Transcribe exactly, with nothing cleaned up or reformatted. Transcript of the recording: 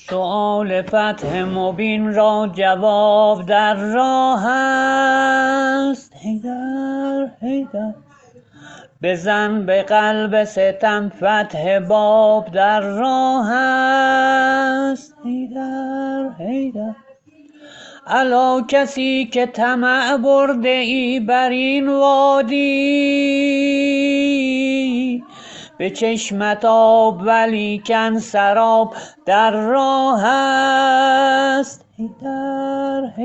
سؤال فتح مبین را جواب در راه است. حیدر حیدر بزن به قلب ستم، فتح باب در راه است. حیدر حیدر الا کسی که طمع برده ای بر این وادی، به چشمت آب ولیکن سراب در راه است. حیدر